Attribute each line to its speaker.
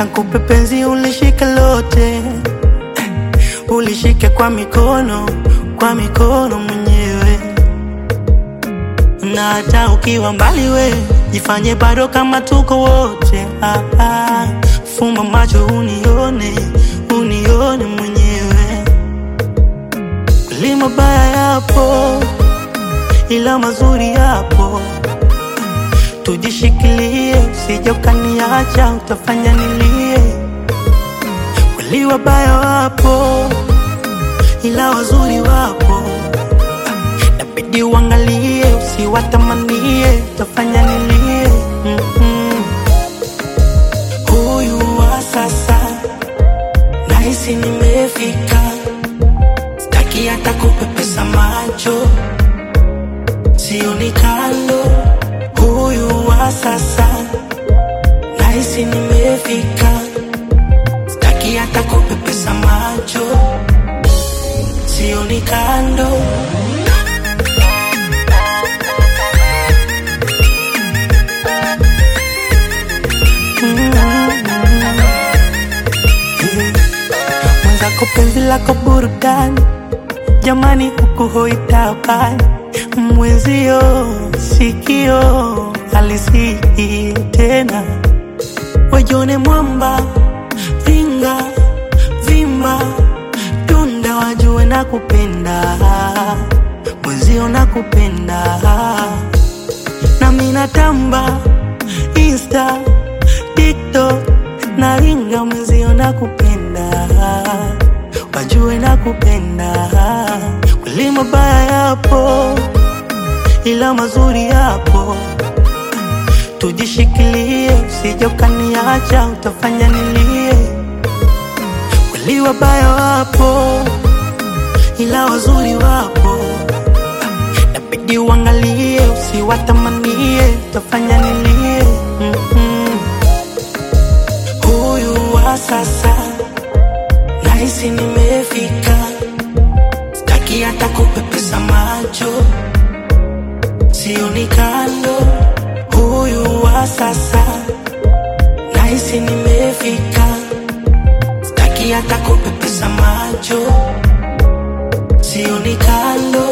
Speaker 1: Nakupe penzi ulishike lote, ulishike kwa mikono mwenyewe. Na hata ukiwa mbali we, jifanye bado kama tuko wote. Fumba macho unione mwenyewe. Kweli mabaya yapo, ila mazuri yapo. Tujishikilie, usije ukaniacha, utafanya nilie. Kweli wabaya wapo, ila wazuri wapo. Nabidi uangalie, usiwatamanie, utafanya nilie. Huyu wa sasa, nahisi nimefika. Sitaki hata kupepesa macho, sioni kando. Huyu wa sasa, nahisi nimefika. Sitaki hata kupepesa macho, sioni kando. Mwenzako penzi lako burudani, jamani huku hoitabani. Mwenzio sikio halisi tena. Wajone mwamba, vinga, vimba, tunda wajue nakupenda. Mwenzio nakupenda. Na mina tamba, Insta, TikTok, na ringa. Mwenzio nakupenda, wajue nakupenda. Kweli mabaya yapo, ila mazuri yapo. Tujishikilie, usije ukaniacha, utafanya nilie. Kweli wabaya wapo, ila wazuri wapo. Nabidi uangalie, usiwatamanie, utafanya nilie. Huyu wa sasa, nahisi nimefika. Sitaki hata kupepesa macho, sioni kando. Huyu wa sasa, nahisi nimefika. Sitaki hata kupepesa macho, sioni kando.